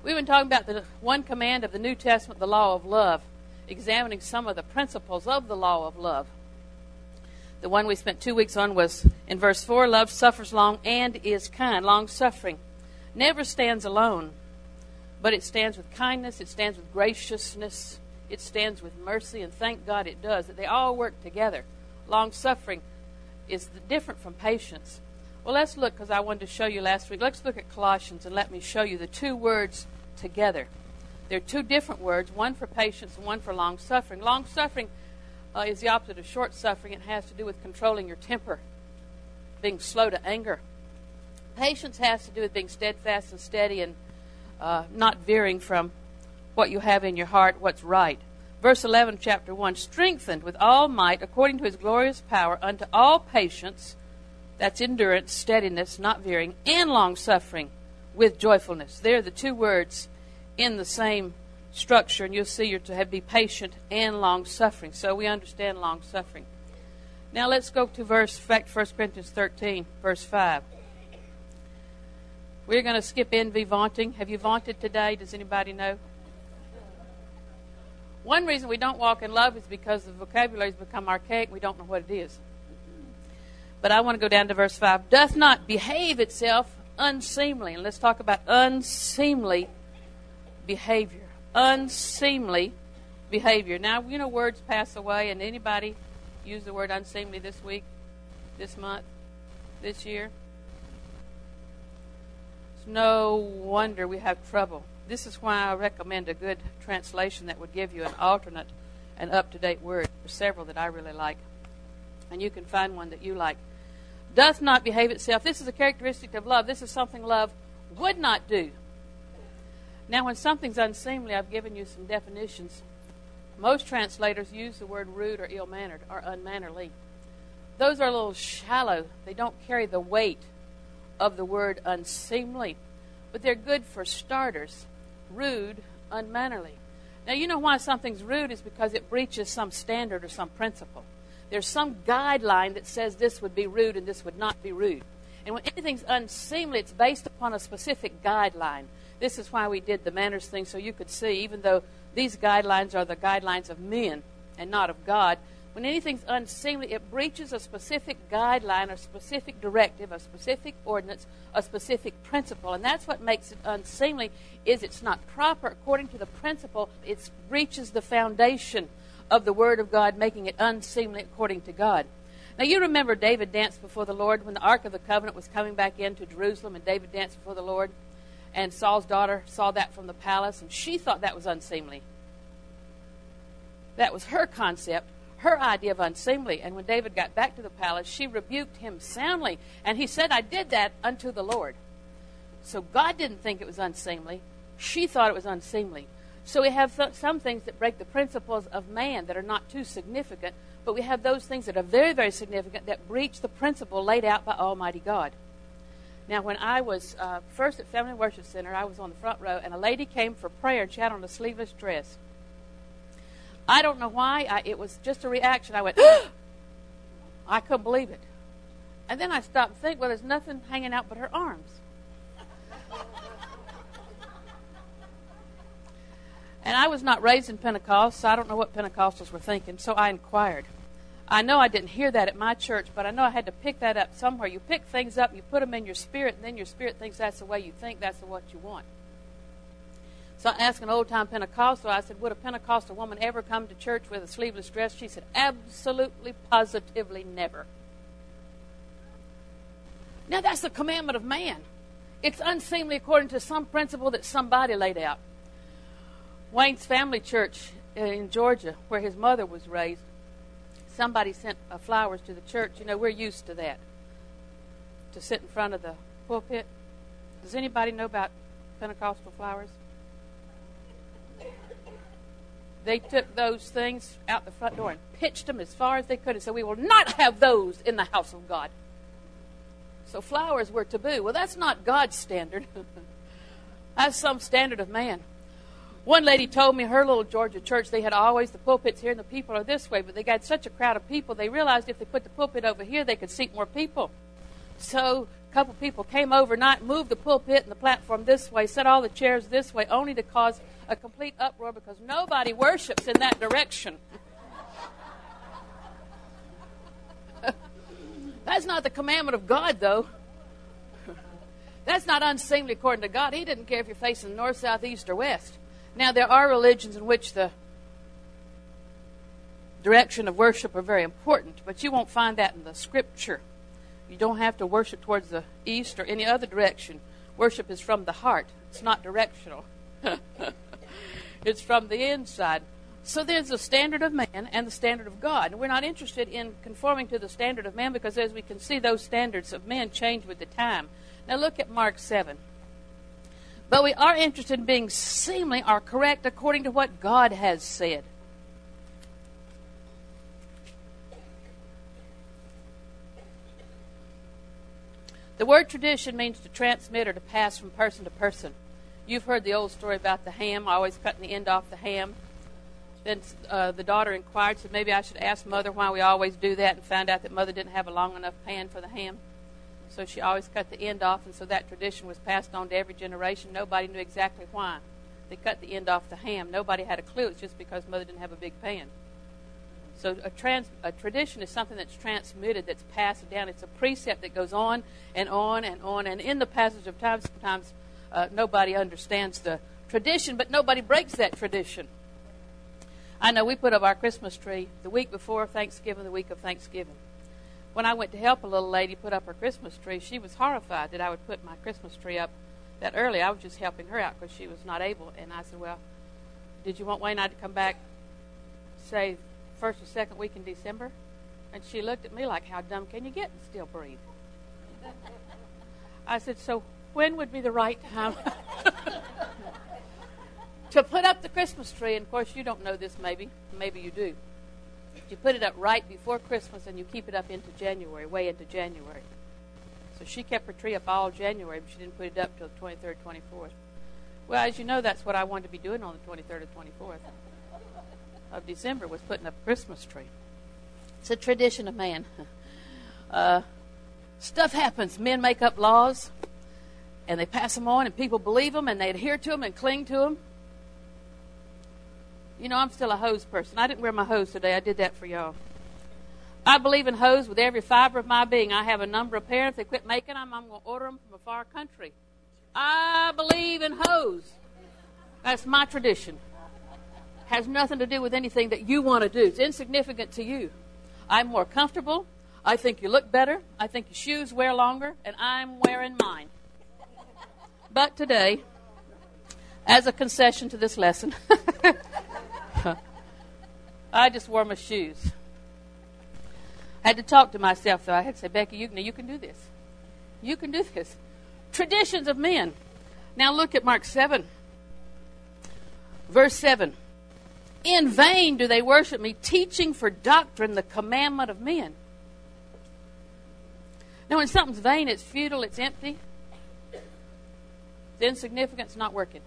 We've been talking about the one command of the New Testament, the law of love, examining some of the principles of the law of love. The one we spent 2 weeks on was in verse 4, love suffers long and is kind. Long-suffering never stands alone, but it stands with kindness, it stands with graciousness, it stands with mercy, and thank God it does, that they all work together. Long-suffering is different from patience. Well, let's look, because I wanted to show you last week. Let's look at Colossians and let me show you the two words together. They're two different words, one for patience and one for long-suffering. Long-suffering is the opposite of short-suffering. It has to do with controlling your temper, being slow to anger. Patience has to do with being steadfast and steady and not veering from what you have in your heart, what's right. Verse 11, chapter 1, strengthened with all might according to his glorious power unto all patience, that's endurance, steadiness, not veering, and long-suffering with joyfulness. They're the two words in the same structure, and you'll see you're to be patient and long-suffering. So we understand long-suffering. Now let's go to 1 Corinthians 13, verse 5. We're going to skip envy, vaunting. Have you vaunted today? Does anybody know? One reason we don't walk in love is because the vocabulary has become archaic. We don't know what it is. But I want to go down to verse 5. Doth not behave itself unseemly. And let's talk about unseemly behavior. Unseemly behavior. Now, you know, words pass away, and anybody use the word unseemly this week, this month, this year? It's no wonder we have trouble. This is why I recommend a good translation that would give you an alternate and up-to-date word. There's several that I really like, and you can find one that you like. Doth not behave itself. This is a characteristic of love. This is something love would not do. Now, when something's unseemly, I've given you some definitions. Most translators use the word rude or ill-mannered or unmannerly. Those are a little shallow. They don't carry the weight of the word unseemly. But they're good for starters. Rude, unmannerly. Now, you know why something's rude is because it breaches some standard or some principle. There's some guideline that says this would be rude and this would not be rude. And when anything's unseemly, it's based upon a specific guideline. This is why we did the manners thing, so you could see, even though these guidelines are the guidelines of men and not of God, when anything's unseemly, it breaches a specific guideline, a specific directive, a specific ordinance, a specific principle. And that's what makes it unseemly, is it's not proper according to the principle. It breaches the foundation of the Word of God, making it unseemly according to God. Now, you remember David danced before the Lord when the Ark of the Covenant was coming back into Jerusalem, and David danced before the Lord. And Saul's daughter saw that from the palace, and she thought that was unseemly. That was her concept, her idea of unseemly. And when David got back to the palace, she rebuked him soundly. And he said, I did that unto the Lord. So God didn't think it was unseemly. She thought it was unseemly. So we have some things that break the principles of man that are not too significant, but we have those things that are very, very significant that breach the principle laid out by Almighty God. Now, when I was first at Family Worship Center, I was on the front row, and a lady came for prayer, and she had on a sleeveless dress. I don't know why. It was just a reaction. I went, I couldn't believe it. And then I stopped and think, well, there's nothing hanging out but her arms. And I was not raised in Pentecost, so I don't know what Pentecostals were thinking, so I inquired. I know I didn't hear that at my church, but I know I had to pick that up somewhere. You pick things up, you put them in your spirit, and then your spirit thinks that's the way you think, that's what you want. So I asked an old-time Pentecostal, I said, would a Pentecostal woman ever come to church with a sleeveless dress? She said, absolutely, positively never. Now, that's the commandment of man. It's unseemly according to some principle that somebody laid out. Wayne's family church in Georgia, where his mother was raised, somebody sent flowers to the church. You know, we're used to that, to sit in front of the pulpit. Does anybody know about Pentecostal flowers? They took those things out the front door and pitched them as far as they could and said, we will not have those in the house of God. So flowers were taboo. Well, that's not God's standard. That's some standard of man. One lady told me her little Georgia church, they had always the pulpits here and the people are this way, but they got such a crowd of people, they realized if they put the pulpit over here, they could seat more people. So A couple people came overnight, moved the pulpit and the platform this way, set all the chairs this way, only to cause a complete uproar because nobody worships in that direction. That's not the commandment of God, though. That's not unseemly according to God. He didn't care if you're facing north, south, east, or west. Now, there are religions in which the direction of worship are very important, but you won't find that in the Scripture. You don't have to worship towards the east or any other direction. Worship is from the heart. It's not directional. It's from the inside. So there's the standard of man and the standard of God. And we're not interested in conforming to the standard of man because, as we can see, those standards of men change with the time. Now look at Mark 7. But we are interested in being seemly or correct according to what God has said. The word tradition means to transmit or to pass from person to person. You've heard the old story about the ham, always cutting the end off the ham. Then the daughter inquired, said, maybe I should ask Mother why we always do that, and found out that Mother didn't have a long enough pan for the ham. So she always cut the end off, and so that tradition was passed on to every generation. Nobody knew exactly why they cut the end off the ham. Nobody had a clue. It's just because Mother didn't have a big pan. So a tradition is something that's transmitted, that's passed down. It's a precept that goes on and on and on. And in the passage of time, sometimes nobody understands the tradition, but nobody breaks that tradition. I know we put up our Christmas tree the week before Thanksgiving, the week of Thanksgiving. When I went to help a little lady put up her Christmas tree, she was horrified that I would put my Christmas tree up that early. I was just helping her out because she was not able. And I said, well, did you want Wayne and I to come back, say, first or second week in December? And she looked at me like, how dumb can you get and still breathe? I said, so when would be the right time to put up the Christmas tree? And of course, you don't know this, maybe you do. You put it up right before Christmas and you keep it up into January, way into January. So she kept her tree up all January, but she didn't put it up till the 23rd, 24th. Well, as you know, that's what I wanted to be doing on the 23rd or 24th of December, was putting up a Christmas tree. It's a tradition of man. Stuff happens. Men make up laws, and they pass them on, and people believe them, and they adhere to them and cling to them. You know, I'm still a hose person. I didn't wear my hose today. I did that for y'all. I believe in hose with every fiber of my being. I have a number of parents. They quit making them. I'm going to order them from a far country. I believe in hose. That's my tradition. Has nothing to do with anything that you want to do. It's insignificant to you. I'm more comfortable. I think you look better. I think your shoes wear longer, and I'm wearing mine. But today, as a concession to this lesson, I just wore my shoes. I had to talk to myself, though. I had to say, Becky, you can do this. You can do this. Traditions of men. Now look at Mark 7. Verse 7. In vain do they worship me, teaching for doctrine the commandment of men. Now, when something's vain, it's futile, it's empty, it's insignificant, it's not working.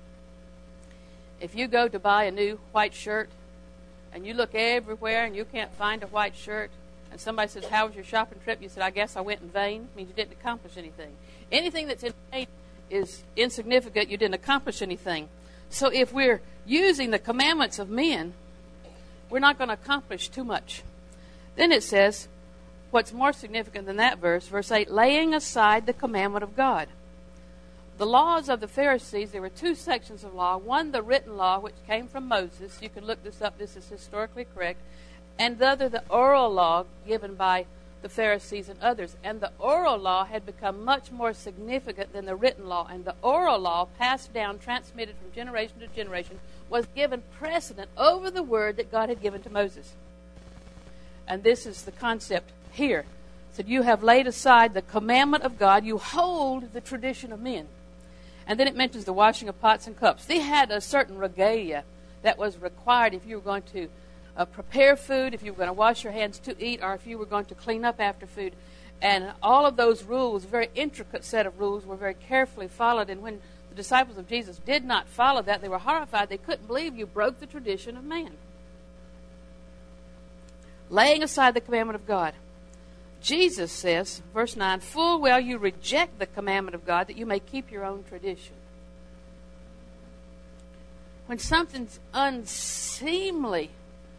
If you go to buy a new white shirt and you look everywhere and you can't find a white shirt, and somebody says, how was your shopping trip? You said, I guess I went in vain. It means you didn't accomplish anything. Anything that's in vain is insignificant. You didn't accomplish anything. So if we're using the commandments of men, we're not going to accomplish too much. Then it says, what's more significant than that verse, verse 8, laying aside the commandment of God. The laws of the Pharisees, there were two sections of law. One, the written law, which came from Moses. You can look this up. This is historically correct. And the other, the oral law given by the Pharisees and others. And the oral law had become much more significant than the written law. And the oral law, passed down, transmitted from generation to generation, was given precedent over the word that God had given to Moses. And this is the concept here. It said, you have laid aside the commandment of God. You hold the tradition of men. And then it mentions the washing of pots and cups. They had a certain regalia that was required if you were going to prepare food, if you were going to wash your hands to eat, or if you were going to clean up after food. And all of those rules, a very intricate set of rules, were very carefully followed. And when the disciples of Jesus did not follow that, they were horrified. They couldn't believe you broke the tradition of man. Laying aside the commandment of God. Jesus says, verse 9, full well you reject the commandment of God that you may keep your own tradition. When something's unseemly,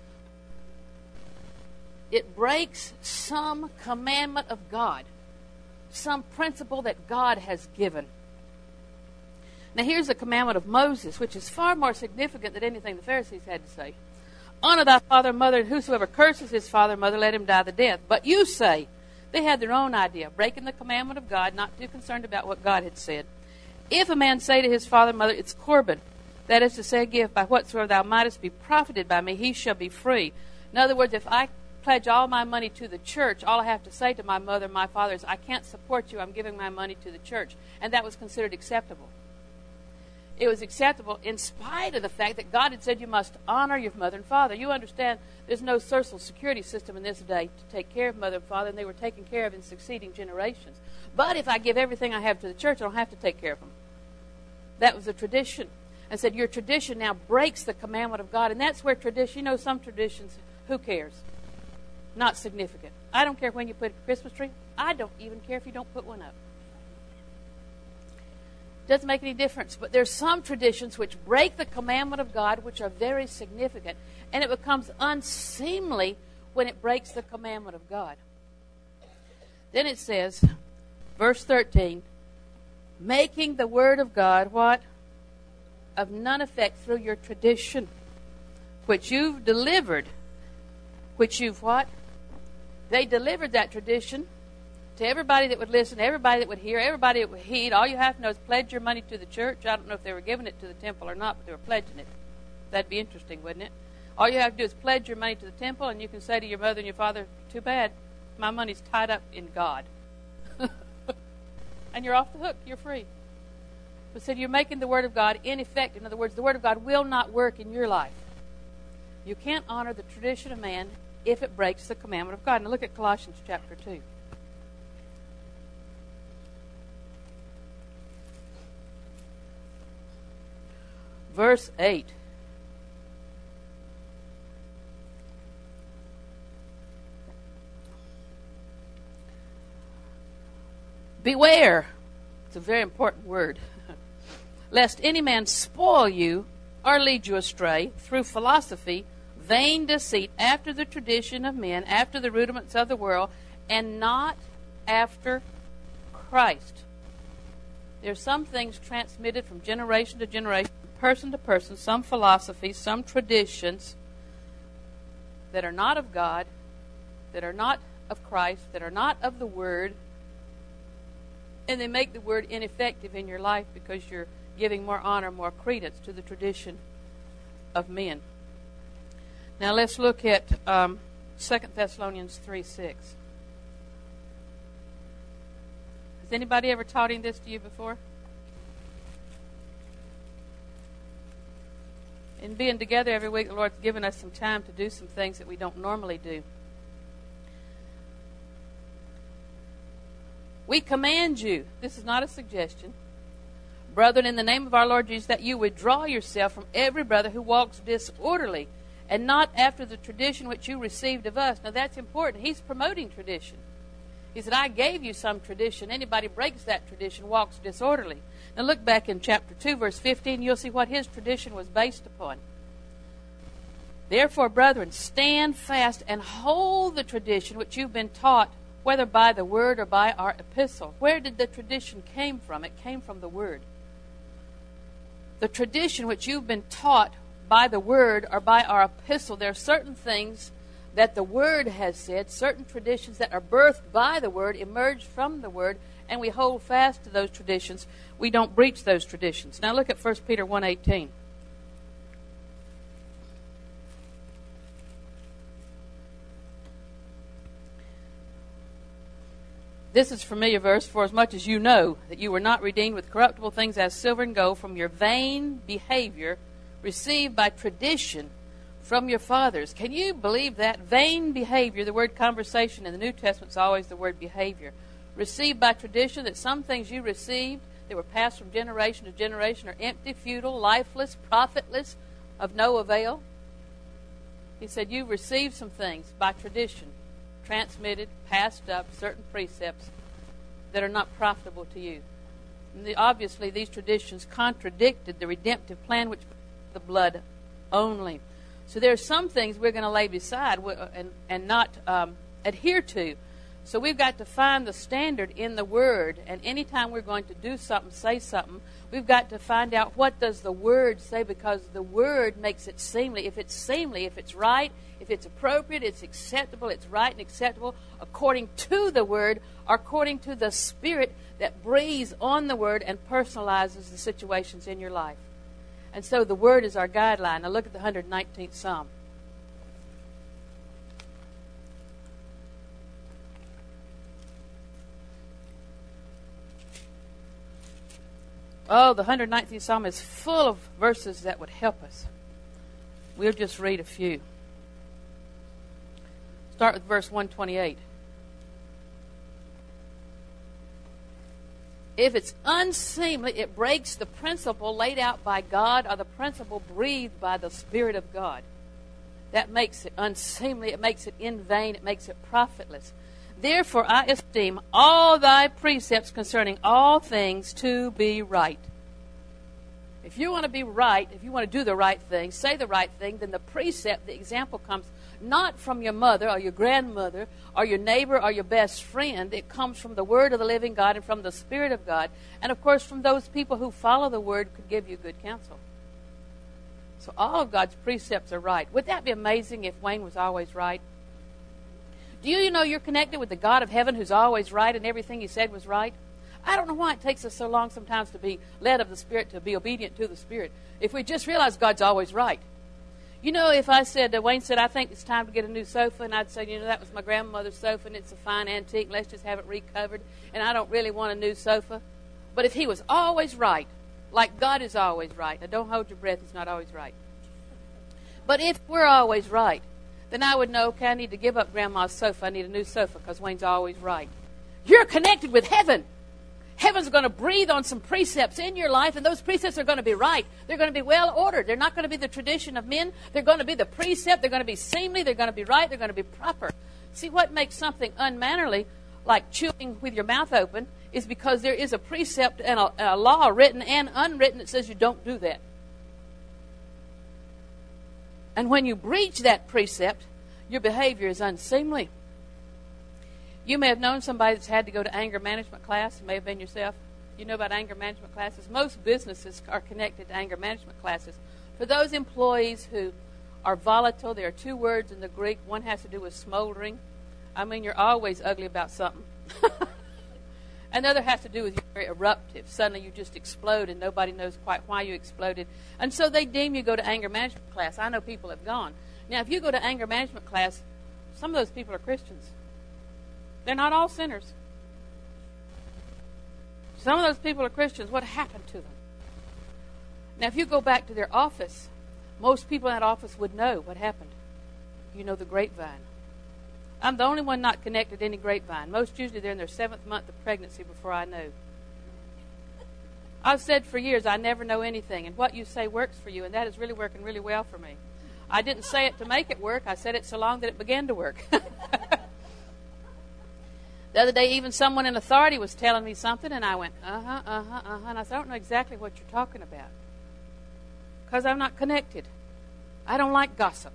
it breaks some commandment of God, some principle that God has given. Now here's the commandment of Moses, which is far more significant than anything the Pharisees had to say. Honor thy father and mother, and whosoever curses his father and mother, let him die the death. But you say, they had their own idea, breaking the commandment of God, not too concerned about what God had said. If a man say to his father and mother, it's Corban, that is to say, give by whatsoever thou mightest be profited by me, he shall be free. In other words, if I pledge all my money to the church, all I have to say to my mother and my father is, I can't support you, I'm giving my money to the church. And that was considered acceptable. It was acceptable in spite of the fact that God had said you must honor your mother and father. You understand there's no social security system in this day to take care of mother and father, and they were taken care of in succeeding generations. But if I give everything I have to the church, I don't have to take care of them. That was a tradition. And said your tradition now breaks the commandment of God. And that's where tradition, some traditions, who cares? Not significant. I don't care when you put a Christmas tree. I don't even care if you don't put one up. Doesn't make any difference. But there's some traditions which break the commandment of God, which are very significant, and it becomes unseemly when it breaks the commandment of God. Then it says, verse 13, making the word of God what? Of none effect through your tradition, which you've delivered. Which you've what? They delivered that tradition to everybody that would listen, everybody that would hear, everybody that would heed. All you have to know is pledge your money to the church. I don't know if they were giving it to the temple or not, but they were pledging it. That'd be interesting, wouldn't it? All you have to do is pledge your money to the temple, and you can say to your mother and your father, too bad, my money's tied up in God. And you're off the hook. You're free. But said you're making the Word of God ineffective. In other words, the Word of God will not work in your life. You can't honor the tradition of man if it breaks the commandment of God. Now look at Colossians chapter 2. Verse 8. Beware. It's a very important word. Lest any man spoil you or lead you astray through philosophy, vain deceit, after the tradition of men, after the rudiments of the world, and not after Christ. There are some things transmitted from generation to generation, person to person, some philosophies, some traditions that are not of God, that are not of Christ, that are not of the Word, and they make the Word ineffective in your life because you're giving more honor, more credence to the tradition of men. Now let's look at 2 Thessalonians 3:6. Has anybody ever taught him this to you before? In being together every week, the Lord's given us some time to do some things that we don't normally do. We command you, this is not a suggestion, brethren, in the name of our Lord Jesus, that you withdraw yourself from every brother who walks disorderly, and not after the tradition which you received of us. Now that's important. He's promoting tradition. He said, I gave you some tradition. Anybody breaks that tradition walks disorderly. Now look back in chapter 2, verse 15. You'll see what his tradition was based upon. Therefore, brethren, stand fast and hold the tradition which you've been taught, whether by the word or by our epistle. Where did the tradition came from? It came from the word. The tradition which you've been taught by the word or by our epistle, there are certain things that the word has said, certain traditions that are birthed by the word, emerged from the word, and we hold fast to those traditions. We don't breach those traditions. Now look at 1 Peter 1:18. This is a familiar verse. For as much as you know that you were not redeemed with corruptible things as silver and gold from your vain behavior received by tradition from your fathers. Can you believe that? Vain behavior, the word conversation in the New Testament is always the word behavior. Received by tradition, that some things you received that were passed from generation to generation are empty, futile, lifeless, profitless, of no avail. He said, you received some things by tradition. transmitted, passed up certain precepts that are not profitable to you. Obviously, these traditions contradicted the redemptive plan, which the blood only. So there are some things we're going to lay beside and not adhere to. So we've got to find the standard in the Word. And anytime we're going to do something, say something, we've got to find out what does the Word say, because the Word makes it seemly. If it's seemly, if it's right, if it's appropriate, it's acceptable, it's right and acceptable according to the Word, or according to the Spirit that breathes on the Word and personalizes the situations in your life. And so the Word is our guideline. Now look at the 119th Psalm. Oh, the 119th Psalm is full of verses that would help us. We'll just read a few. Start with verse 128. If it's unseemly, it breaks the principle laid out by God, or the principle breathed by the Spirit of God. That makes it unseemly. It makes it in vain. It makes it profitless. Therefore, I esteem all thy precepts concerning all things to be right. If you want to be right, if you want to do the right thing, say the right thing, then the precept, the example comes not from your mother or your grandmother or your neighbor or your best friend. It comes from the Word of the living God and from the Spirit of God. And, of course, from those people who follow the Word could give you good counsel. So all of God's precepts are right. Would that be amazing if Wayne was always right? Do you know you're connected with the God of heaven who's always right and everything He said was right? I don't know why it takes us so long sometimes to be led of the Spirit, to be obedient to the Spirit. If we just realize God's always right. You know, if I said, Wayne said, I think it's time to get a new sofa, and I'd say, you know, that was my grandmother's sofa, and it's a fine antique, let's just have it recovered, and I don't really want a new sofa. But if he was always right, like God is always right, now don't hold your breath, He's not always right. But if we're always right, then I would know, okay, I need to give up Grandma's sofa, I need a new sofa, because Wayne's always right. You're connected with heaven. Heaven's going to breathe on some precepts in your life, and those precepts are going to be right. They're going to be well ordered. They're not going to be the tradition of men. They're going to be the precept. They're going to be seemly. They're going to be right. They're going to be proper. See, what makes something unmannerly, like chewing with your mouth open, is because there is a precept and a law, written and unwritten, that says you don't do that. And when you breach that precept, your behavior is unseemly. You may have known somebody that's had to go to anger management class. It may have been yourself. You know about anger management classes. Most businesses are connected to anger management classes. For those employees who are volatile, there are two words in the Greek. One has to do with smoldering. I mean, you're always ugly about something. Another has to do with you're very eruptive. Suddenly you just explode and nobody knows quite why you exploded. And so they deem you go to anger management class. I know people have gone. Now, if you go to anger management class, some of those people are Christians. They're not all sinners. Some of those people are Christians. What happened to them? Now, if you go back to their office, most people in that office would know what happened. You know the grapevine. I'm the only one not connected to any grapevine. Most usually they're in their 7th month of pregnancy before I know. I've said for years, I never know anything, and what you say works for you, and that is really working really well for me. I didn't say it to make it work. I said it so long that it began to work. The other day, even someone in authority was telling me something, and I went, and I said, I don't know exactly what you're talking about, because I'm not connected. I don't like gossip.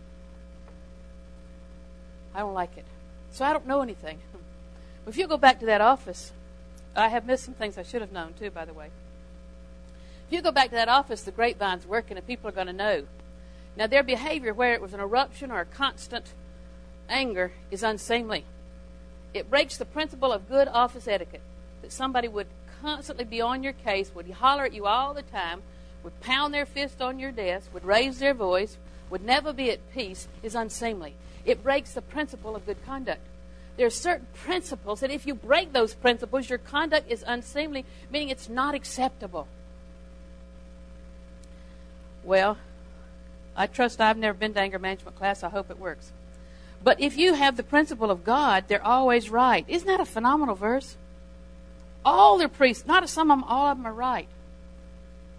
I don't like it. So I don't know anything. If you go back to that office, I have missed some things I should have known, too, by the way. If you go back to that office, the grapevine's working, and people are going to know. Now, their behavior, where it was an eruption or a constant anger, is unseemly. It breaks the principle of good office etiquette, that somebody would constantly be on your case, would holler at you all the time, would pound their fist on your desk, would raise their voice, would never be at peace, is unseemly. It breaks the principle of good conduct. There are certain principles that if you break those principles, your conduct is unseemly, meaning it's not acceptable. Well, I trust I've never been to anger management class. I hope it works. But if you have the principle of God, they're always right. Isn't that a phenomenal verse? All their priests, not some of them, all of them are right.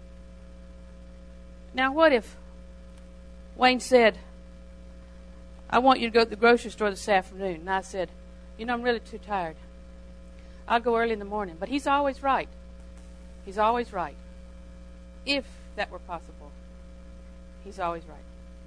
Now, what if Wayne said, I want you to go to the grocery store this afternoon. And I said, I'm really too tired. I'll go early in the morning. But he's always right. He's always right. If that were possible, he's always right.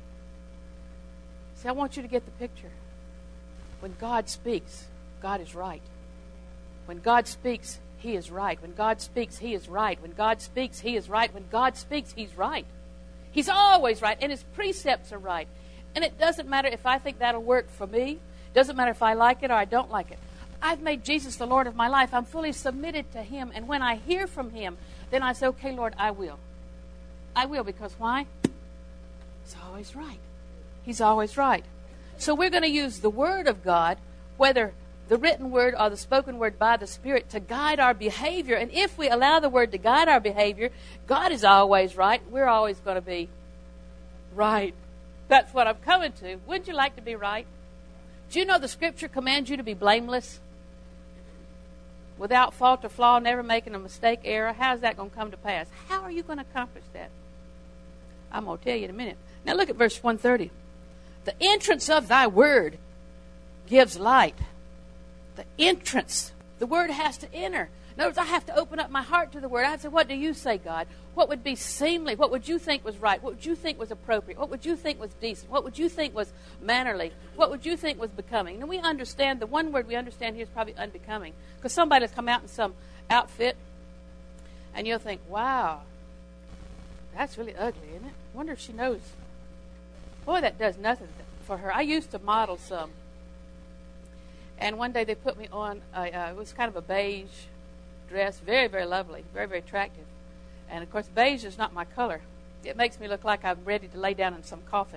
See, I want you to get the picture. When God speaks, God is right. When God speaks, he is right. When God speaks, he is right. When God speaks, he is right. When God speaks, he's right. He's always right, and his precepts are right. And it doesn't matter if I think that'll work for me. It doesn't matter if I like it or I don't like it. I've made Jesus the Lord of my life. I'm fully submitted to him. And when I hear from him, then I say, okay, Lord, I will. I will, because why? He's always right. He's always right. So we're going to use the Word of God, whether the written Word or the spoken Word by the Spirit, to guide our behavior. And if we allow the Word to guide our behavior, God is always right. We're always going to be right. That's what I'm coming to. Wouldn't you like to be right? Do you know the Scripture commands you to be blameless? Without fault or flaw, never making a mistake, error. How's that going to come to pass? How are you going to accomplish that? I'm going to tell you in a minute. Now look at verse 130. The entrance of thy word gives light. The entrance. The word has to enter. In other words, I have to open up my heart to the word. I have to say, what do you say, God? What would be seemly? What would you think was right? What would you think was appropriate? What would you think was decent? What would you think was mannerly? What would you think was becoming? And we understand, the one word we understand here is probably unbecoming. Because somebody will come out in some outfit, and you'll think, wow, that's really ugly, isn't it? I wonder if she knows. Boy, that does nothing for her. I used to model some. And one day they put me on, it was kind of a beige dress, very, very lovely, very, very attractive. And, of course, beige is not my color. It makes me look like I'm ready to lay down in some coffin.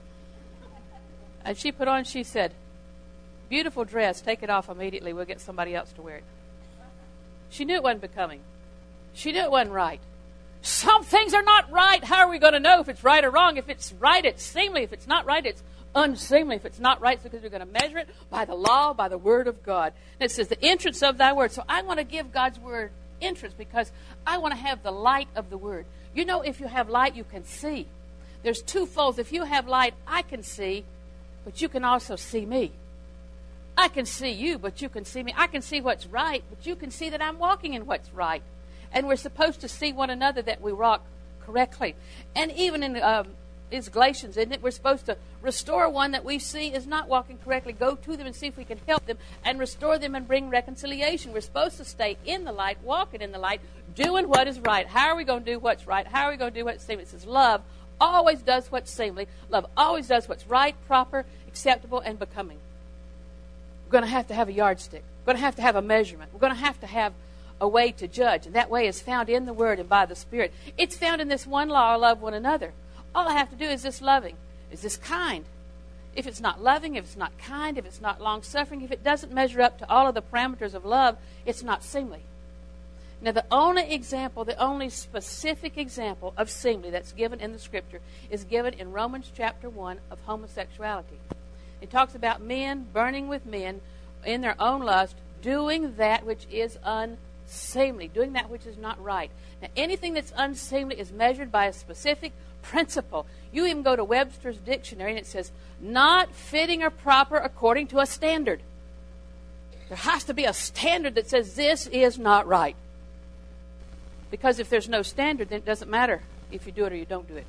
And she put on, she said, beautiful dress, take it off immediately. We'll get somebody else to wear it. She knew it wasn't becoming. She knew it wasn't right. Some things are not right. How are we going to know if it's right or wrong? If it's right, it's seemly. If it's not right, it's unseemly. If it's not right, it's because we're going to measure it by the law, by the word of God. And it says, the entrance of thy word. So I want to give God's word entrance because I want to have the light of the word. You know, if you have light, you can see. There's two folds. If you have light, I can see, but you can also see me. I can see you, but you can see me. I can see what's right, but you can see that I'm walking in what's right. And we're supposed to see one another that we walk correctly. And even in it's Galatians, isn't it? We're supposed to restore one that we see is not walking correctly. Go to them and see if we can help them and restore them and bring reconciliation. We're supposed to stay in the light, walking in the light, doing what is right. How are we going to do what's right? How are we going to do what's seemly? It says love always does what's seemly. Love always does what's right, proper, acceptable, and becoming. We're going to have a yardstick. We're going to have a measurement. We're going to have a way to judge. And that way is found in the Word and by the Spirit. It's found in this one law, love one another. All I have to do is this loving. Is this kind? If it's not loving, if it's not kind, if it's not long-suffering, if it doesn't measure up to all of the parameters of love, it's not seemly. Now, the only example, the only specific example of seemly that's given in the Scripture is given in Romans chapter 1 of homosexuality. It talks about men burning with men in their own lust, doing that which is unseemly, doing that which is not right. Now, anything that's unseemly is measured by a specific principle. You even go to Webster's dictionary and it says, not fitting or proper according to a standard. There has to be a standard that says this is not right. Because if there's no standard, then it doesn't matter if you do it or you don't do it.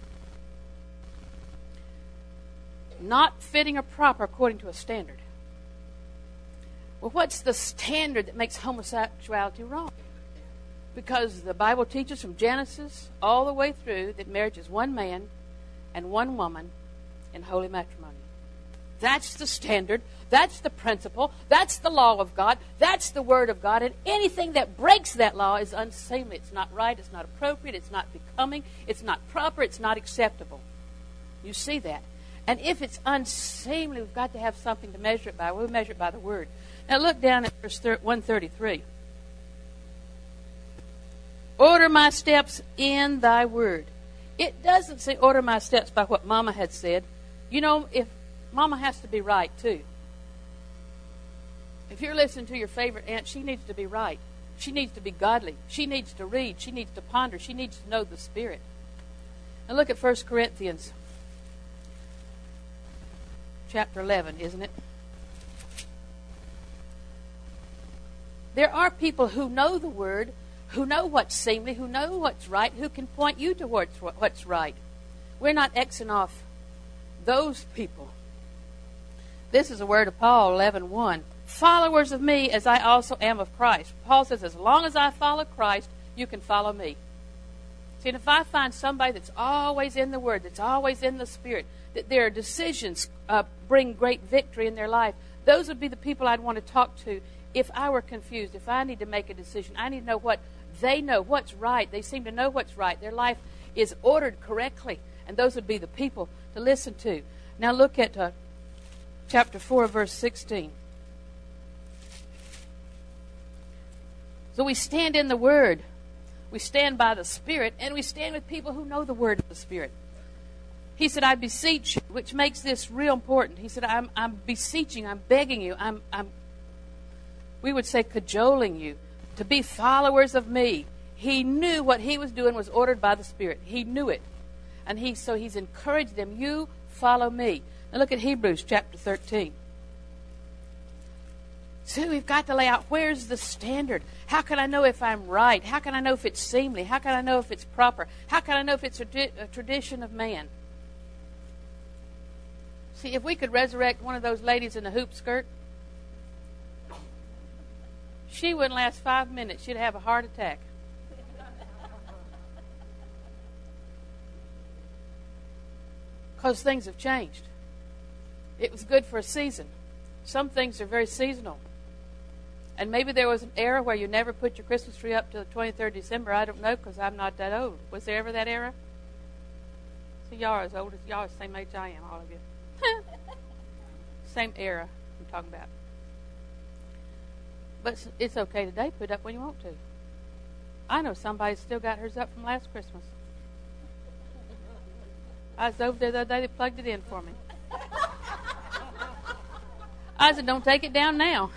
Not fitting or proper according to a standard. Well, what's the standard that makes homosexuality wrong? Because the Bible teaches from Genesis all the way through that marriage is one man and one woman in holy matrimony. That's the standard. That's the principle. That's the law of God. That's the Word of God. And anything that breaks that law is unseemly. It's not right. It's not appropriate. It's not becoming. It's not proper. It's not acceptable. You see that. And if it's unseemly, we've got to have something to measure it by. We'll measure it by the Word. Now look down at verse 133. Order my steps in thy word. It doesn't say order my steps by what Mama had said. You know, if Mama has to be right too. If you're listening to your favorite aunt, she needs to be right. She needs to be godly. She needs to read. She needs to ponder. She needs to know the Spirit. Now look at 1 Corinthians chapter 11, isn't it? There are people who know the Word, who know what's seemly, who know what's right, who can point you towards what's right. We're not Xing off those people. This is a word of Paul, 11:1. Followers of me as I also am of Christ. Paul says, as long as I follow Christ, you can follow me. See, and if I find somebody that's always in the Word, that's always in the Spirit, that their decisions bring great victory in their life, those would be the people I'd want to talk to if I were confused, if I need to make a decision. I need to know what they know, what's right. They seem to know what's right. Their life is ordered correctly, and those would be the people to listen to. Now look at chapter 4, verse 16. So we stand in the Word. We stand by the Spirit, and we stand with people who know the Word of the Spirit. He said, I beseech you, which makes this real important. He said, I'm beseeching, I'm begging you, we would say cajoling you to be followers of me. He knew what he was doing was ordered by the Spirit. He knew it. And so he's encouraged them, you follow me. Now look at Hebrews chapter 13. So we've got to lay out, where's the standard? How can I know if I'm right? How can I know if it's seemly? How can I know if it's proper? How can I know if it's a tradition of man? See, if we could resurrect one of those ladies in the hoop skirt, she wouldn't last 5 minutes. She'd have a heart attack. Because things have changed. It was good for a season. Some things are very seasonal. And maybe there was an era where you never put your Christmas tree up till the 23rd of December. I don't know, because I'm not that old. Was there ever that era? See, y'all are as old as y'all are the same age I am, all of you. Same era I'm talking about. But it's okay today. Put it up when you want to. I know somebody's still got hers up from last Christmas. I was over there the other day. They plugged it in for me. I said, don't take it down now.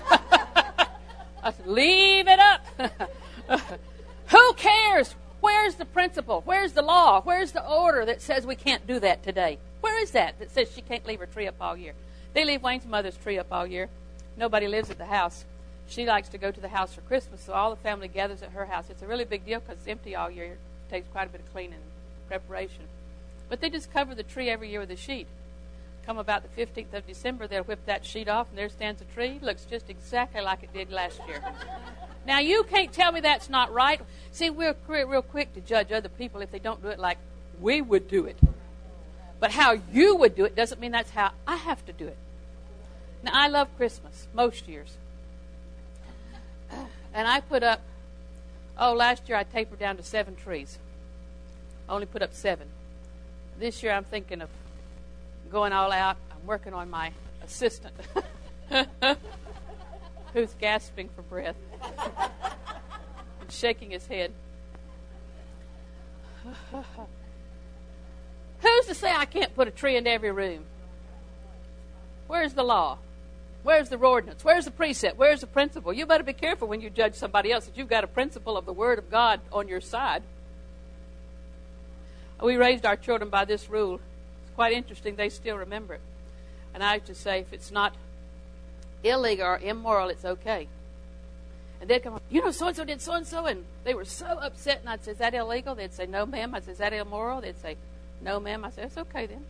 I said, leave it up. Who cares? Where's the principle? Where's the law? Where's the order that says we can't do that today? Where is that says she can't leave her tree up all year? They leave Wayne's mother's tree up all year. Nobody lives at the house. She likes to go to the house for Christmas, so all the family gathers at her house. It's a really big deal because it's empty all year. It takes quite a bit of cleaning and preparation. But they just cover the tree every year with a sheet. Come about the 15th of December, they'll whip that sheet off, and there stands a tree. Looks just exactly like it did last year. Now, you can't tell me that's not right. See, we're real quick to judge other people if they don't do it like we would do it. But how you would do it doesn't mean that's how I have to do it. Now, I love Christmas most years. And I put up, last year I tapered down to 7 trees. I only put up 7. This year I'm thinking of going all out. I'm working on my assistant who's gasping for breath and shaking his head. Who's to say I can't put a tree into every room? Where's the law? Where's the ordinance? Where's the precept? Where's the principle? You better be careful when you judge somebody else that you've got a principle of the Word of God on your side. We raised our children by this rule. It's quite interesting. They still remember it. And I used to say, if it's not illegal or immoral, it's okay. And they'd come up, so-and-so did so-and-so, and they were so upset. And I'd say, is that illegal? They'd say, no, ma'am. I'd say, is that immoral? They'd say, no, ma'am. I said, it's okay then.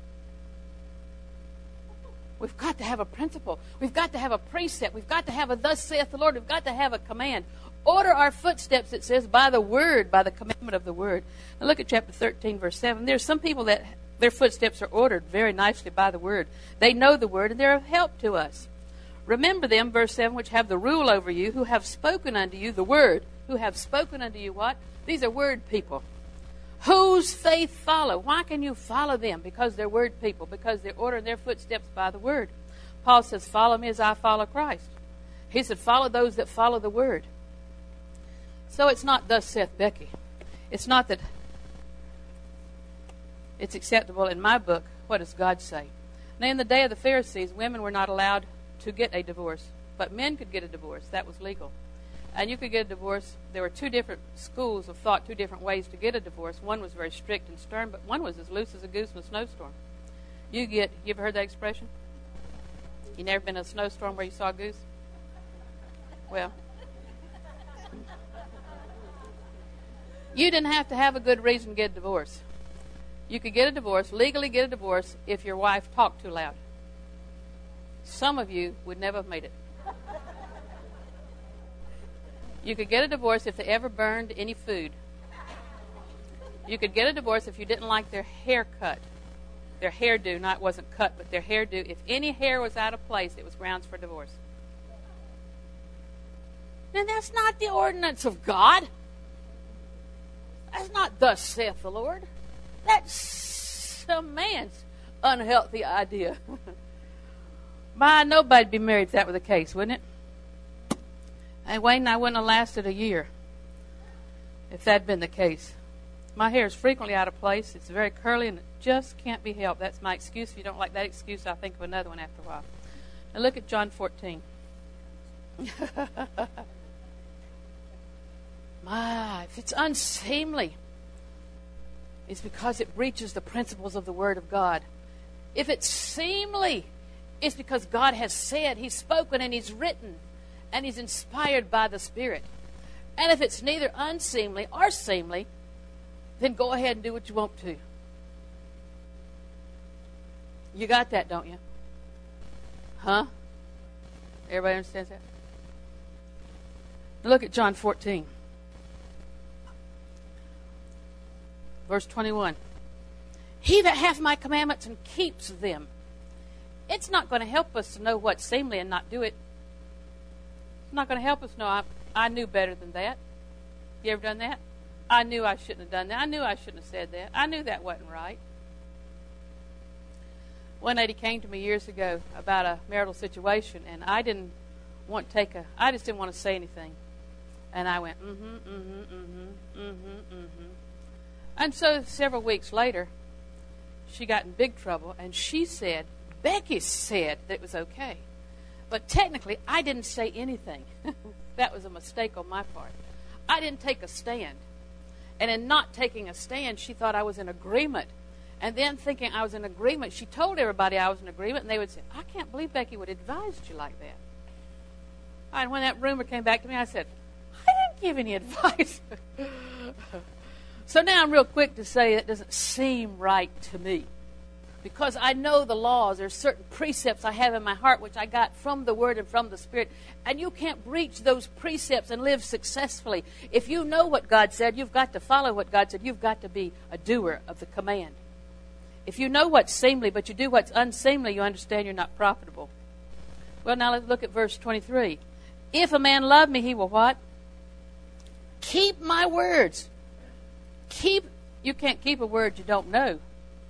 We've got to have a principle. We've got to have a precept. We've got to have a thus saith the Lord. We've got to have a command. Order our footsteps, it says, by the Word, by the commandment of the Word. Now look at chapter 13, verse 7. There's some people that their footsteps are ordered very nicely by the Word. They know the Word, and they're of help to us. Remember them, verse 7, which have the rule over you, who have spoken unto you the Word. Who have spoken unto you what? These are Word people. Whose faith follow? Why can you follow them? Because they're Word people. Because they're ordering their footsteps by the Word. Paul says, follow me as I follow Christ. He said, follow those that follow the Word. So it's not thus saith Becky. It's not that it's acceptable in my book. What does God say? Now, in the day of the Pharisees, women were not allowed to get a divorce. But men could get a divorce. That was legal. And you could get a divorce. There were 2 different schools of thought, 2 different ways to get a divorce. One was very strict and stern, but one was as loose as a goose in a snowstorm. You ever heard that expression? You never been in a snowstorm where you saw a goose? Well, you didn't have to have a good reason to get a divorce. You could get a divorce, legally get a divorce, if your wife talked too loud. Some of you would never have made it. You could get a divorce if they ever burned any food. You could get a divorce if you didn't like their haircut. Their hairdo, not wasn't cut, but their hairdo. If any hair was out of place, it was grounds for divorce. Now that's not the ordinance of God. That's not thus saith the Lord. That's a man's unhealthy idea. My, nobody'd be married if that were the case, wouldn't it? And Wayne and I wouldn't have lasted a year if that'd been the case. My hair is frequently out of place. It's very curly and it just can't be helped. That's my excuse. If you don't like that excuse, I'll think of another one after a while. Now look at John 14. My, if it's unseemly, it's because it breaches the principles of the Word of God. If it's seemly, it's because God has said, He's spoken, and He's written, and He's inspired by the Spirit. And if it's neither unseemly or seemly, then go ahead and do what you want to. You got that, don't you? Huh? Everybody understands that? Look at John 14. Verse 21. He that hath my commandments and keeps them. It's not going to help us to know what's seemly and not do it. It's not going to help us know I knew better than that. You ever done that? I knew I shouldn't have done that. I knew I shouldn't have said that. I knew that wasn't right. One lady came to me years ago about a marital situation, and I just didn't want to say anything. And I went, And so several weeks later, she got in big trouble, and she said, Becky said that it was okay. But technically, I didn't say anything. That was a mistake on my part. I didn't take a stand. And in not taking a stand, she thought I was in agreement. And then thinking I was in agreement, she told everybody I was in agreement, and they would say, I can't believe Becky would advise you like that. And when that rumor came back to me, I said, I didn't give any advice. So now I'm real quick to say that doesn't seem right to me. Because I know the laws. There's certain precepts I have in my heart which I got from the Word and from the Spirit. And you can't breach those precepts and live successfully. If you know what God said, you've got to follow what God said. You've got to be a doer of the command. If you know what's seemly, but you do what's unseemly, you understand you're not profitable. Well, now let's look at verse 23. If a man love me, he will what? Keep my words. You can't keep a word you don't know.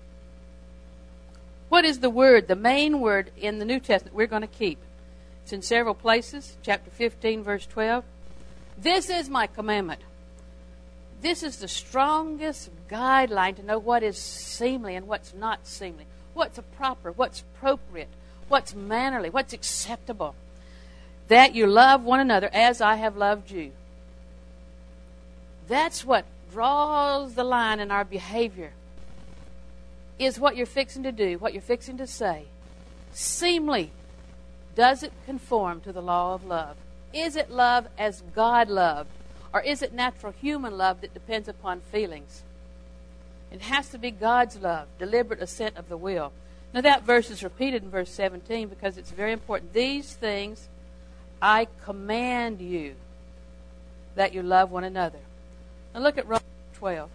What is the word, the main word in the New Testament we're going to keep? It's in several places. Chapter 15, verse 12. This is my commandment. This is the strongest guideline to know what is seemly and what's not seemly. What's proper, what's appropriate, what's mannerly, what's acceptable. That you love one another as I have loved you. That's what draws the line in our behavior. Is what you're fixing to do, what you're fixing to say, seemly? Does it conform to the law of love? Is it love as God loved? Or is it natural human love that depends upon feelings? It has to be God's love, deliberate assent of the will. Now that verse is repeated in verse 17 because it's very important. These things I command you, that you love one another. Now look at Romans 12.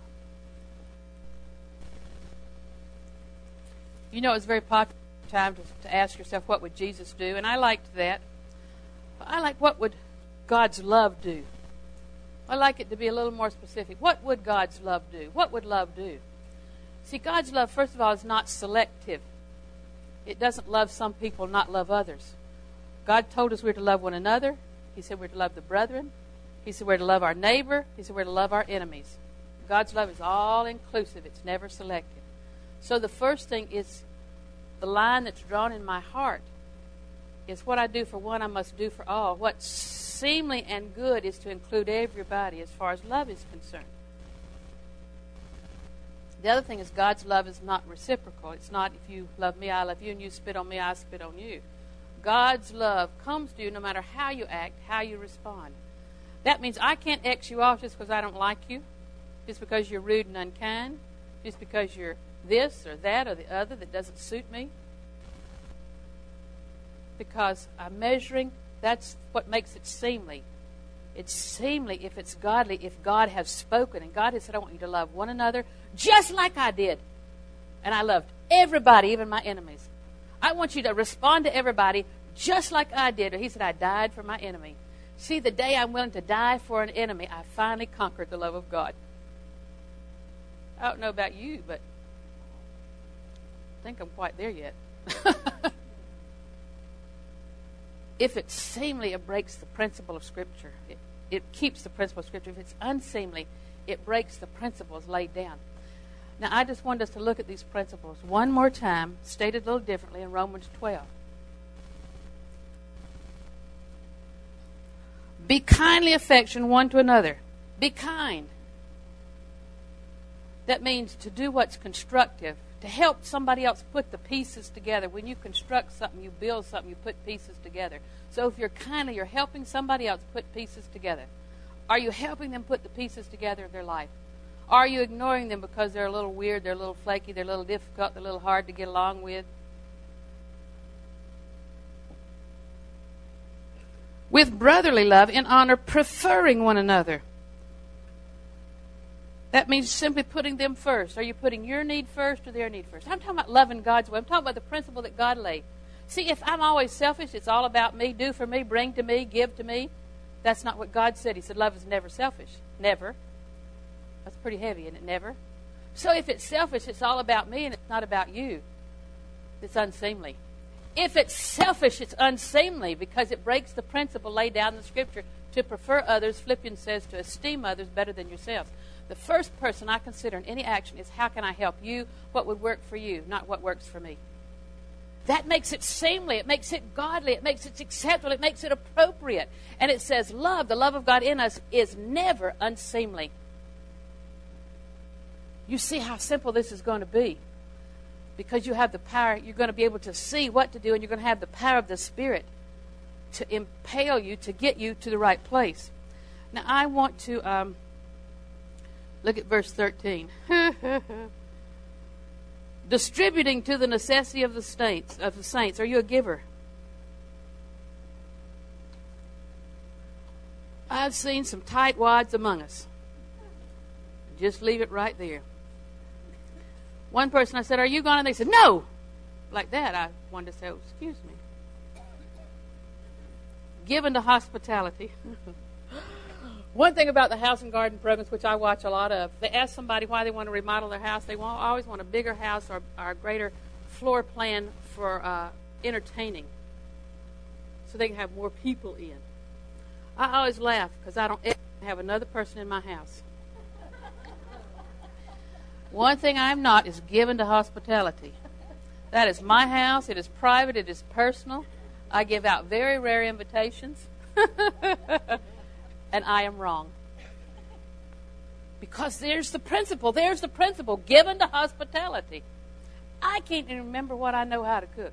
You know, it's a very popular time to ask yourself, what would Jesus do? And I liked that. I like, what would God's love do? I like it to be a little more specific. What would God's love do? What would love do? See, God's love, first of all, is not selective. It doesn't love some people, not love others. God told us we're to love one another. He said we're to love the brethren. He said we're to love our neighbor. He said we're to love our enemies. God's love is all inclusive. It's never selective. So the first thing is the line that's drawn in my heart is what I do for one, I must do for all. What's seemly and good is to include everybody as far as love is concerned. The other thing is God's love is not reciprocal. It's not if you love me, I love you, and you spit on me, I spit on you. God's love comes to you no matter how you act, how you respond. That means I can't X you off just because I don't like you, just because you're rude and unkind, just because you're this or that or the other that doesn't suit me. Because I'm measuring, that's what makes it seemly. It's seemly if it's godly, if God has spoken. And God has said, I want you to love one another just like I did. And I loved everybody, even my enemies. I want you to respond to everybody just like I did. He said, I died for my enemy. See, the day I'm willing to die for an enemy, I finally conquered the love of God. I don't know about you, but I think I'm quite there yet. If it's seemly, it breaks the principle of Scripture. It keeps the principle of Scripture. If it's unseemly, it breaks the principles laid down. Now, I just wanted us to look at these principles one more time, stated a little differently in Romans 12. Be kindly affectioned one to another. Be kind. That means to do what's constructive, to help somebody else put the pieces together. When you construct something, you build something, you put pieces together. So if you're kindly, you're helping somebody else put pieces together. Are you helping them put the pieces together of their life? Are you ignoring them because they're a little weird, they're a little flaky, they're a little difficult, they're a little hard to get along with? With brotherly love, in honor, preferring one another. That means simply putting them first. Are you putting your need first or their need first? I'm talking about loving God's way. I'm talking about the principle that God laid. See, if I'm always selfish, it's all about me, do for me, bring to me, give to me. That's not what God said. He said love is never selfish. Never. That's pretty heavy, isn't it? Never. So if it's selfish, it's all about me and it's not about you. It's unseemly. If it's selfish, it's unseemly because it breaks the principle laid down in the Scripture to prefer others. Philippians says to esteem others better than yourselves. The first person I consider in any action is how can I help you? What would work for you, not what works for me. That makes it seemly. It makes it godly. It makes it acceptable. It makes it appropriate. And it says love, the love of God in us, is never unseemly. You see how simple this is going to be. Because you have the power, you're going to be able to see what to do, and you're going to have the power of the Spirit to impel you, to get you to the right place. Now, I want to look at verse 13. Distributing to the necessity of the saints. Are you a giver? I've seen some tightwads among us. Just leave it right there. One person, I said, are you gone? And they said, no. Like that, I wanted to say, oh, excuse me. Given to hospitality. One thing about the house and garden programs, which I watch a lot of, they ask somebody why they want to remodel their house. They always want a bigger house or a greater floor plan for entertaining so they can have more people in. I always laugh because I don't ever have another person in my house. One thing I'm not is given to hospitality. That is my house. It is private. It is personal. I give out very rare invitations. And I am wrong. Because there's the principle. There's the principle. Given to hospitality. I can't even remember what I know how to cook.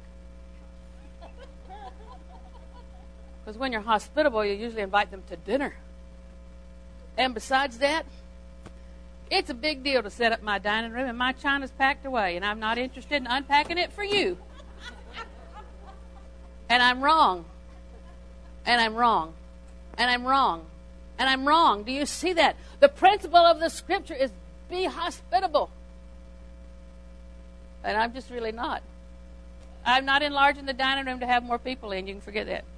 Because when you're hospitable, you usually invite them to dinner. And besides that, it's a big deal to set up my dining room, and my china's packed away, and I'm not interested in unpacking it for you. And I'm wrong. And I'm wrong. And I'm wrong. And I'm wrong. Do you see that? The principle of the Scripture is be hospitable. And I'm just really not. I'm not enlarging the dining room to have more people in. You can forget that.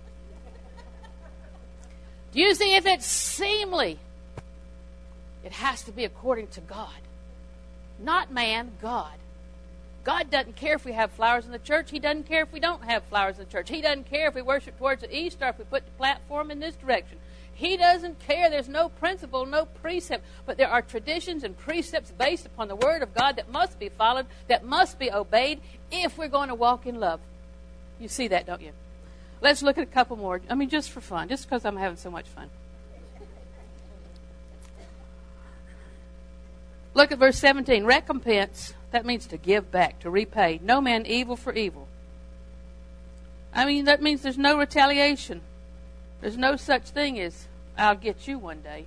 Do you see, if it's seemly, it has to be according to God. Not man, God. God doesn't care if we have flowers in the church. He doesn't care if we don't have flowers in the church. He doesn't care if we worship towards the east or if we put the platform in this direction. He doesn't care. There's no principle, no precept. But there are traditions and precepts based upon the Word of God that must be followed, that must be obeyed if we're going to walk in love. You see that, don't you? Let's look at a couple more. I mean, just for fun, just because I'm having so much fun. Look at verse 17. Recompense, that means to give back, to repay. No man evil for evil. I mean, that means there's no retaliation. There's no such thing as, I'll get you one day.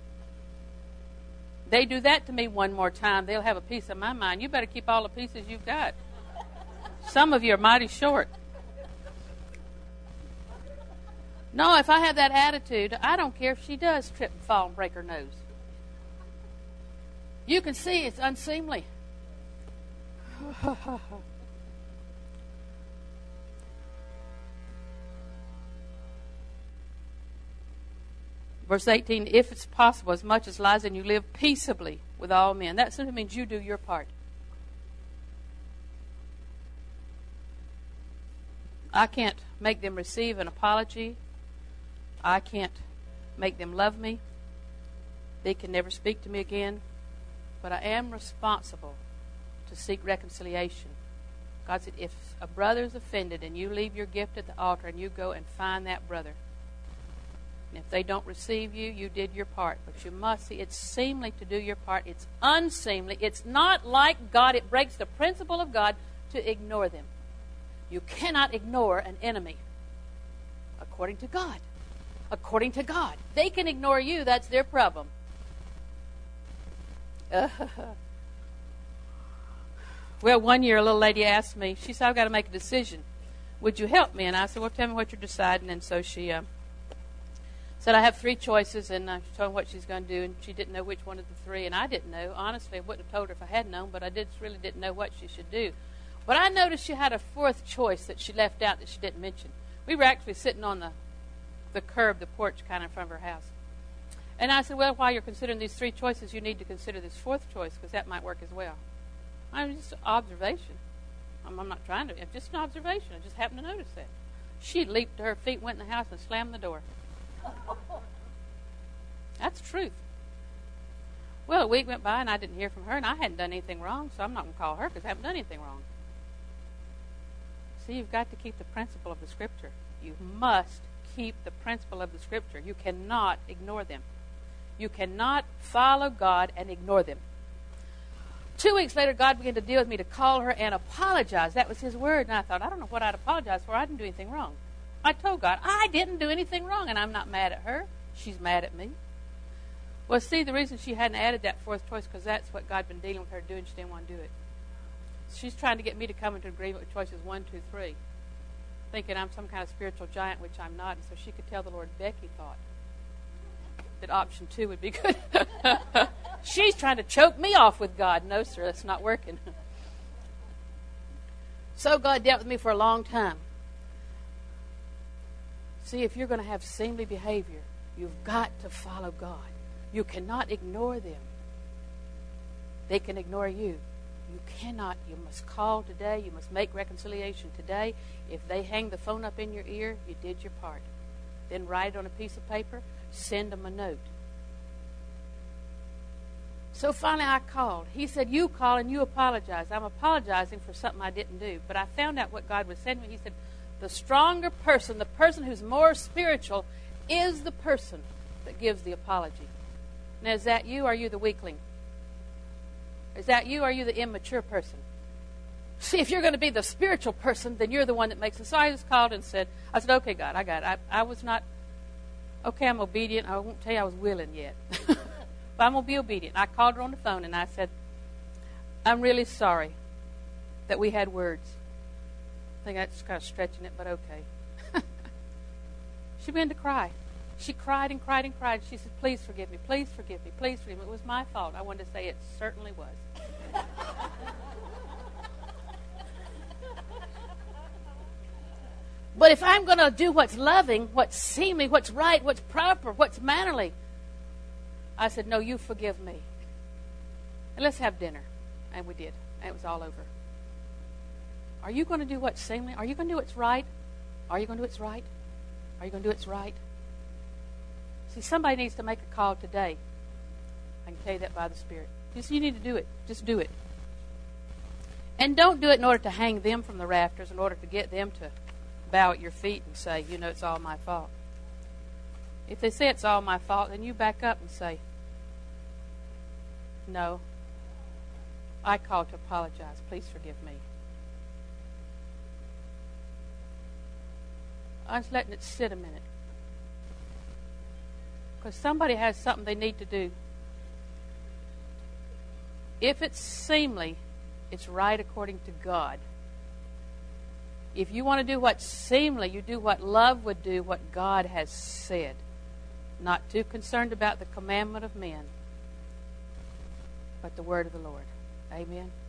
They do that to me one more time, they'll have a piece of my mind. You better keep all the pieces you've got. Some of you are mighty short. No, if I have that attitude, I don't care if she does trip and fall and break her nose. You can see it's unseemly. Verse 18, if it's possible, as much as lies in you, live peaceably with all men. That simply means you do your part. I can't make them receive an apology. I can't make them love me. They can never speak to me again. But I am responsible to seek reconciliation. God said, if a brother is offended and you leave your gift at the altar and you go and find that brother, and if they don't receive you, you did your part. But you must see, it's seemly to do your part. It's unseemly. It's not like God. It breaks the principle of God to ignore them. You cannot ignore an enemy. According to God. According to God. They can ignore you. That's their problem. Well, one year a little lady asked me, she said, I've got to make a decision. Would you help me? And I said, well, tell me what you're deciding. And so she said, I have three choices, and she told me what she's going to do, and she didn't know which one of the three, and I didn't know. Honestly, I wouldn't have told her if I had known, but I really didn't know what she should do. But I noticed she had a fourth choice that she left out that she didn't mention. We were actually sitting on the curb, the porch kind of in front of her house. And I said, well, while you're considering these three choices, you need to consider this fourth choice, because that might work as well. I mean, just observation. I'm not trying to, it's just an observation. I just happened to notice that. She leaped to her feet, went in the house, and slammed the door. That's the truth. Well, a week went by, and I didn't hear from her, and I hadn't done anything wrong, so I'm not going to call her because I haven't done anything wrong. See, you've got to keep the principle of the Scripture. You must keep the principle of the Scripture. You cannot ignore them. You cannot follow God and ignore them. 2 weeks later, God began to deal with me to call her and apologize. That was His word, and I thought, I don't know what I'd apologize for. I didn't do anything wrong. I told God, I didn't do anything wrong, and I'm not mad at her. She's mad at me. Well, see, the reason she hadn't added that fourth choice because that's what God had been dealing with her doing. She didn't want to do it. She's trying to get me to come into agreement with choices 1, 2, 3, thinking I'm some kind of spiritual giant, which I'm not. And so she could tell the Lord Becky thought that option 2 would be good. She's trying to choke me off with God. No, sir, that's not working. So God dealt with me for a long time. See, if you're going to have seemly behavior, you've got to follow God. You cannot ignore them. They can ignore you. You cannot. You must call today. You must make reconciliation today. If they hang the phone up in your ear, you did your part. Then write it on a piece of paper. Send them a note. So finally I called. He said, you call and you apologize. I'm apologizing for something I didn't do. But I found out what God was saying to me. He said, the stronger person, the person who's more spiritual, is the person that gives the apology. Now, is that you or are you the weakling? Is that you or are you the immature person? See, if you're going to be the spiritual person, then you're the one that makes it. So I just called and said, okay, God, I got it. I was not, okay, I'm obedient. I won't tell you I was willing yet. But I'm going to be obedient. I called her on the phone and I said, I'm really sorry that we had words. I think that's kind of stretching it, but okay. She began to cry. She cried and cried and cried. She said, please forgive me, please forgive me, please forgive me. It was my fault. I wanted to say it certainly was. But if I'm going to do what's loving, what's seemly, what's right, what's proper, what's mannerly, I said, no, you forgive me. And let's have dinner. And we did. And it was all over. Are you going to do what's seemly? Are you going to do what's right? Are you going to do what's right? Are you going to do what's right? See, somebody needs to make a call today. I can tell you that by the Spirit. You need to do it. Just do it. And don't do it in order to hang them from the rafters, in order to get them to bow at your feet and say, you know, it's all my fault. If they say it's all my fault, then you back up and say, no, I called to apologize. Please forgive me. I'm just letting it sit a minute. Because somebody has something they need to do. If it's seemly, it's right according to God. If you want to do what's seemly, you do what love would do, what God has said. Not too concerned about the commandment of men, but the word of the Lord. Amen.